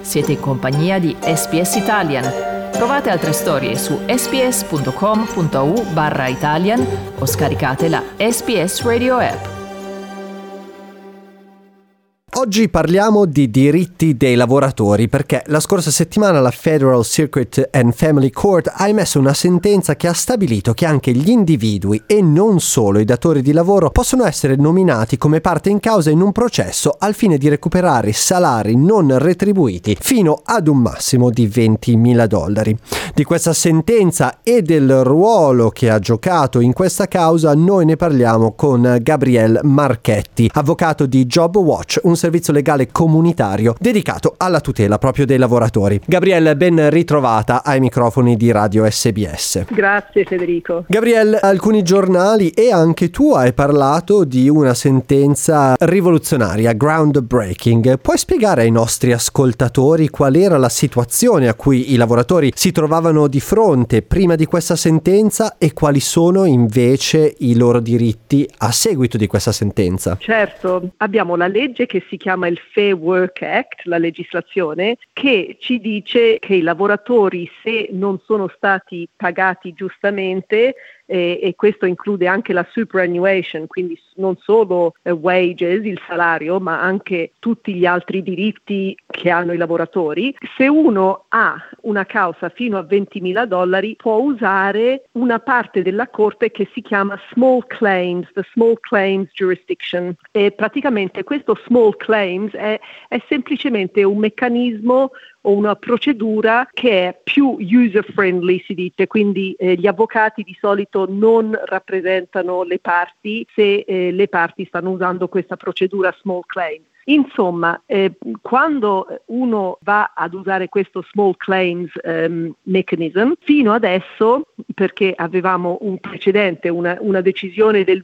Siete in compagnia di SBS Italian. Trovate altre storie su sbs.com.au/Italian o scaricate la SBS Radio app. Oggi parliamo di diritti dei lavoratori perché la scorsa settimana la Federal Circuit and Family Court ha emesso una sentenza che ha stabilito che anche gli individui e non solo i datori di lavoro possono essere nominati come parte in causa in un processo al fine di recuperare salari non retribuiti fino ad un massimo di $20.000. Di questa sentenza e del ruolo che ha giocato in questa causa noi ne parliamo con Gabrielle Marchetti, avvocato di Job Watch, un servizio legale comunitario dedicato alla tutela proprio dei lavoratori. Gabrielle, ben ritrovata ai microfoni di Radio SBS. Grazie Federico. Gabrielle, alcuni giornali e anche tu hai parlato di una sentenza rivoluzionaria, groundbreaking. Puoi spiegare ai nostri ascoltatori qual era la situazione a cui i lavoratori si trovavano di fronte prima di questa sentenza e quali sono invece i loro diritti a seguito di questa sentenza? Certo, abbiamo la legge che si chiama il Fair Work Act, la legislazione, che ci dice che i lavoratori, se non sono stati pagati giustamente, e questo include anche la superannuation, quindi non solo wages, il salario, ma anche tutti gli altri diritti che hanno i lavoratori. Se uno ha una causa fino a $20.000 può usare una parte della corte che si chiama small claims, the small claims jurisdiction, e praticamente questo small claims è semplicemente un meccanismo o una procedura che è più user friendly, si dice, quindi gli avvocati di solito non rappresentano le parti se le parti stanno usando questa procedura small claim. Insomma, quando uno va ad usare questo small claims mechanism, fino adesso, perché avevamo un precedente, una decisione del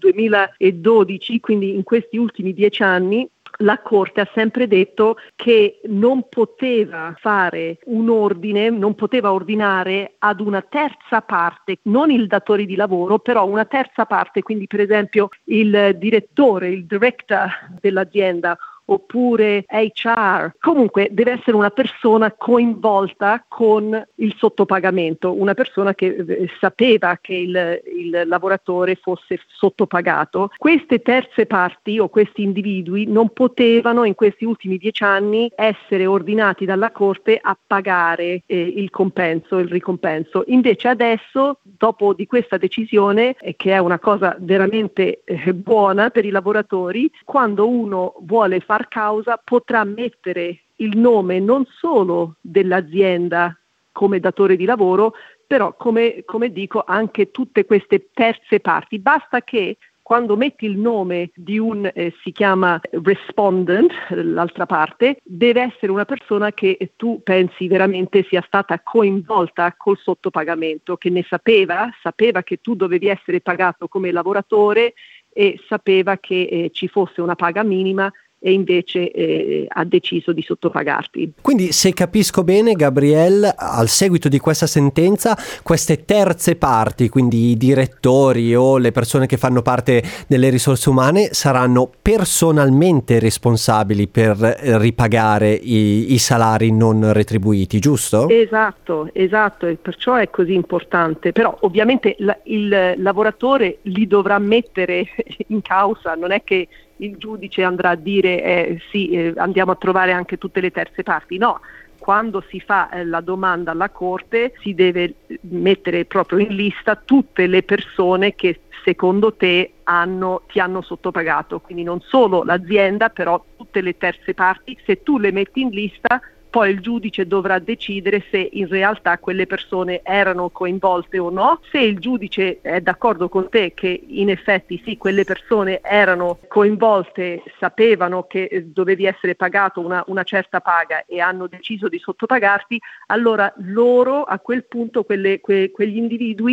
2012, quindi in questi ultimi 10 anni, la Corte ha sempre detto che non poteva fare un ordine, non poteva ordinare ad una terza parte, non il datore di lavoro, però una terza parte, quindi per esempio il direttore, il director dell'azienda, oppure HR. Comunque deve essere una persona coinvolta con il sottopagamento, una persona che sapeva che il lavoratore fosse sottopagato. Queste terze parti o questi individui non potevano in questi ultimi 10 anni essere ordinati dalla Corte a pagare il compenso, il ricompenso. Invece adesso, dopo di questa decisione, che è una cosa veramente buona per i lavoratori, quando uno vuole far causa potrà mettere il nome non solo dell'azienda come datore di lavoro, però come dico anche tutte queste terze parti. Basta che quando metti il nome di un, si chiama respondent, l'altra parte, deve essere una persona che tu pensi veramente sia stata coinvolta col sottopagamento, che ne sapeva che tu dovevi essere pagato come lavoratore e sapeva che ci fosse una paga minima e invece ha deciso di sottopagarti. Quindi, se capisco bene, Gabrielle, al seguito di questa sentenza, queste terze parti, quindi i direttori o le persone che fanno parte delle risorse umane, saranno personalmente responsabili per ripagare i salari non retribuiti, giusto? Esatto, e perciò è così importante. Però ovviamente il lavoratore li dovrà mettere in causa, non è che il giudice andrà a dire andiamo a trovare anche tutte le terze parti. No, quando si fa la domanda alla Corte si deve mettere proprio in lista tutte le persone che secondo te ti hanno sottopagato, quindi non solo l'azienda, però tutte le terze parti. Se tu le metti in lista, poi il giudice dovrà decidere se in realtà quelle persone erano coinvolte o no. Se il giudice è d'accordo con te che in effetti sì, quelle persone erano coinvolte, sapevano che dovevi essere pagato una certa paga e hanno deciso di sottopagarti, allora loro a quel punto, quegli individui,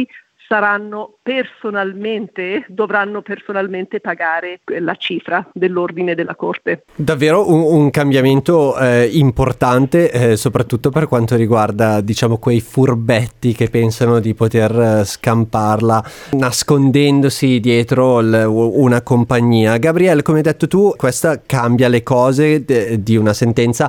dovranno personalmente pagare la cifra dell'ordine della Corte. Davvero un cambiamento importante, soprattutto per quanto riguarda, diciamo, quei furbetti che pensano di poter scamparla nascondendosi dietro una compagnia. Gabriele, come hai detto tu, questa cambia le cose di una sentenza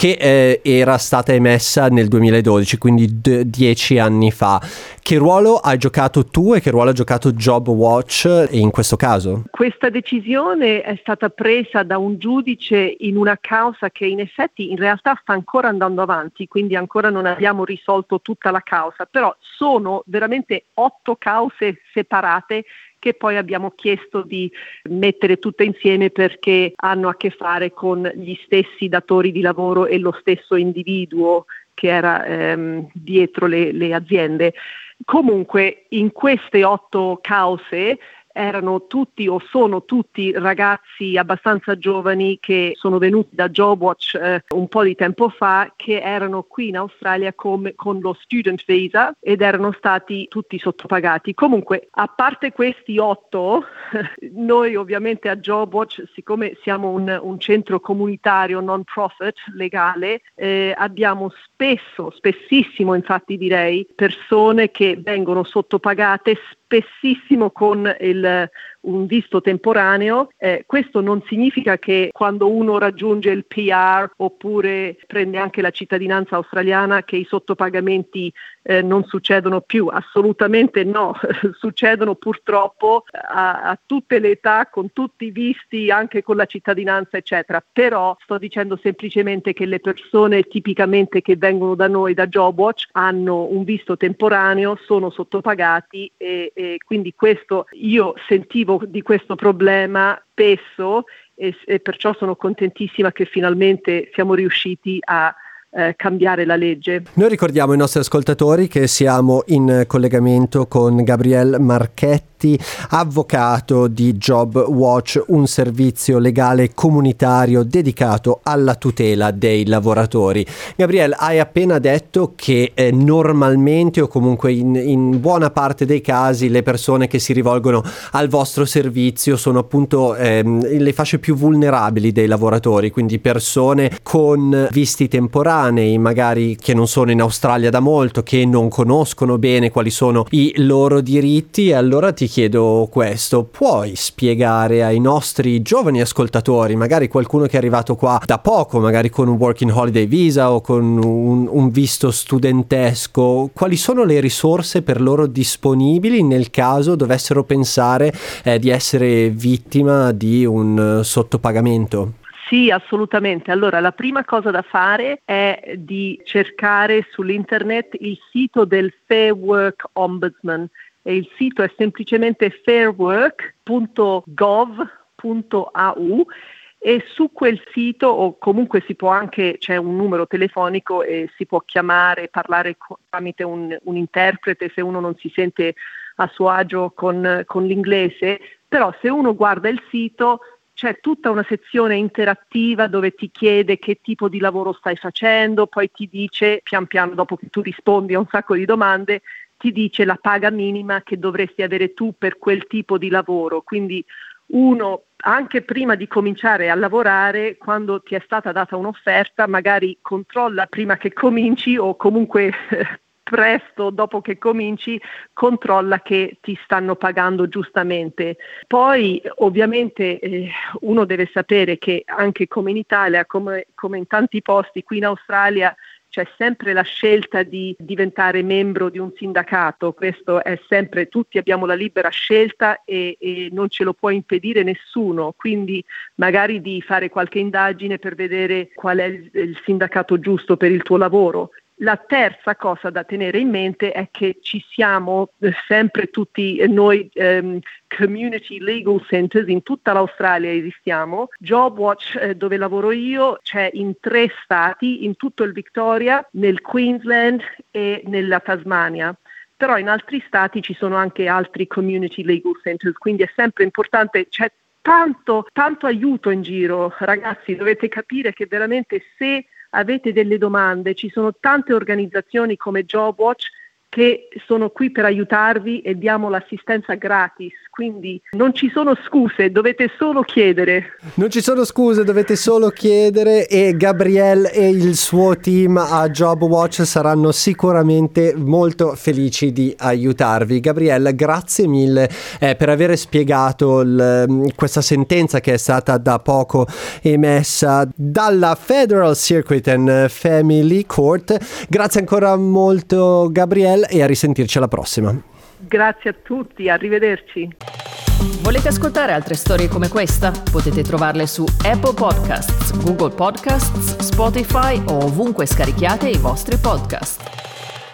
che era stata emessa nel 2012, quindi 10 anni fa. Che ruolo hai giocato tu e che ruolo ha giocato JobWatch in questo caso? Questa decisione è stata presa da un giudice in una causa che in effetti in realtà sta ancora andando avanti, quindi ancora non abbiamo risolto tutta la causa, però sono veramente 8 cause separate che poi abbiamo chiesto di mettere tutte insieme perché hanno a che fare con gli stessi datori di lavoro e lo stesso individuo che era dietro le aziende. Comunque in queste 8 cause erano tutti o sono tutti ragazzi abbastanza giovani che sono venuti da JobWatch un po' di tempo fa, che erano qui in Australia con lo student visa ed erano stati tutti sottopagati. Comunque, a parte questi 8, noi ovviamente a JobWatch, siccome siamo un centro comunitario non profit legale, abbiamo spessissimo infatti direi, persone che vengono sottopagate, spessissimo con un visto temporaneo. Questo non significa che quando uno raggiunge il PR oppure prende anche la cittadinanza australiana che i sottopagamenti non succedono più, assolutamente no, succedono purtroppo a tutte le età, con tutti i visti, anche con la cittadinanza eccetera, però sto dicendo semplicemente che le persone tipicamente che vengono da noi, da JobWatch, hanno un visto temporaneo, sono sottopagati e quindi questo, io sentivo di questo problema spesso e perciò sono contentissima che finalmente siamo riusciti a cambiare la legge. Noi ricordiamo ai nostri ascoltatori che siamo in collegamento con Gabriele Marchetti, avvocato di JobWatch, un servizio legale comunitario dedicato alla tutela dei lavoratori. Gabriele, hai appena detto che normalmente o comunque in buona parte dei casi le persone che si rivolgono al vostro servizio sono appunto le fasce più vulnerabili dei lavoratori, quindi persone con visti temporanei, magari che non sono in Australia da molto, che non conoscono bene quali sono i loro diritti. E allora ti chiedo questo: puoi spiegare ai nostri giovani ascoltatori, magari qualcuno che è arrivato qua da poco, magari con un working holiday visa o con un visto studentesco, quali sono le risorse per loro disponibili nel caso dovessero pensare di essere vittima di un sottopagamento? Sì, assolutamente. Allora, la prima cosa da fare è di cercare sull'internet il sito del Fair Work Ombudsman e il sito è semplicemente fairwork.gov.au e su quel sito o comunque c'è un numero telefonico e si può chiamare, parlare tramite un interprete se uno non si sente a suo agio con l'inglese, però se uno guarda il sito c'è tutta una sezione interattiva dove ti chiede che tipo di lavoro stai facendo, poi ti dice, pian piano dopo che tu rispondi a un sacco di domande, ti dice la paga minima che dovresti avere tu per quel tipo di lavoro. Quindi uno, anche prima di cominciare a lavorare, quando ti è stata data un'offerta, magari controlla prima che cominci o comunque presto dopo che cominci, controlla che ti stanno pagando giustamente. Poi ovviamente uno deve sapere che anche come in Italia, come in tanti posti qui in Australia, c'è sempre la scelta di diventare membro di un sindacato. Questo è sempre, tutti abbiamo la libera scelta e non ce lo può impedire nessuno, quindi magari di fare qualche indagine per vedere qual è il sindacato giusto per il tuo lavoro. La terza cosa da tenere in mente è che ci siamo sempre tutti noi community legal centers, in tutta l'Australia esistiamo. JobWatch, dove lavoro io, c'è in 3 stati, in tutto il Victoria, nel Queensland e nella Tasmania. Però in altri stati ci sono anche altri community legal centers, quindi è sempre importante, c'è tanto aiuto in giro. Ragazzi, dovete capire che veramente se avete delle domande, ci sono tante organizzazioni come JobWatch che sono qui per aiutarvi e diamo l'assistenza gratis, quindi non ci sono scuse, dovete solo chiedere. Non ci sono scuse, dovete solo chiedere, e Gabrielle e il suo team a JobWatch saranno sicuramente molto felici di aiutarvi. Gabrielle, grazie mille per aver spiegato questa sentenza che è stata da poco emessa dalla Federal Circuit and Family Court. Grazie ancora molto, Gabrielle, e a risentirci alla prossima. Grazie a tutti, arrivederci. Volete ascoltare altre storie come questa? Potete trovarle su Apple Podcasts, Google Podcasts, Spotify o ovunque scarichiate i vostri podcast.